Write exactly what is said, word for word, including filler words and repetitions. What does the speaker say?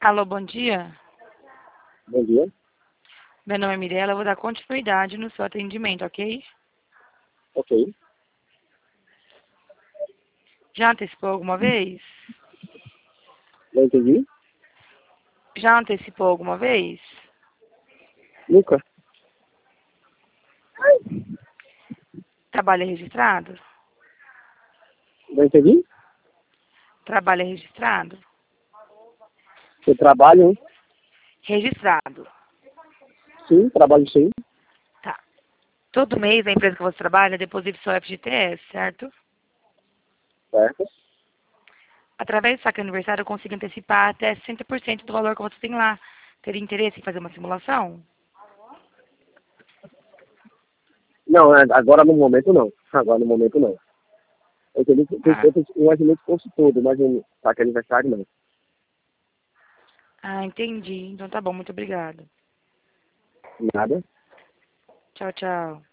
Alô, bom dia. Bom dia. Meu nome é Mirella, eu vou dar continuidade no seu atendimento, ok? Ok. Já antecipou alguma vez? Não entendi? Já antecipou alguma vez? Nunca. Trabalho é registrado? Não entendi? Trabalho é registrado? Eu trabalho, hein? Registrado. Sim, trabalho sim. Tá. Todo mês a empresa que você trabalha deposita seu F G T S, certo? Certo. Através do saque aniversário eu consigo antecipar até sessenta por cento do valor que você tem lá. Teria interesse em fazer uma simulação? Não, é, agora no momento não. Agora no momento não. Eu entendi que eu, Ah, eu, eu imaginei que fosse tudo, mas um saque aniversário não. ah, entendi. Então tá bom, muito obrigada. Nada. Tchau, tchau.